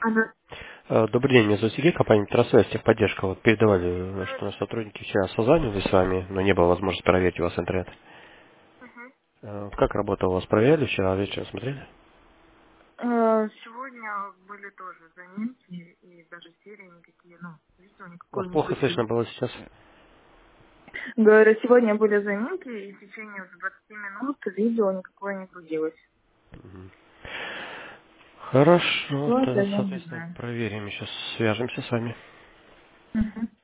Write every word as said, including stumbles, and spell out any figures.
Алло. Э, Добрый день, меня зовут Сергей, компания Трасвест, техподдержка. Вот передавали, что наши сотрудники вчера созванивались с вами, но не было возможности проверить у вас интернет. Мгм. Э, Как работа у вас? Проверяли вчера вечером, смотрели? Э, Сегодня были тоже заминки и даже серии никакие, ну, видео Вас никакое не плохо слышно грузилось. было сейчас? Говорю, сегодня были заминки и в течение двадцати минут видео никакое не грузилось. Хорошо, Что это, тогда, я не соответственно, знаю. проверим, сейчас свяжемся с вами. Мгм.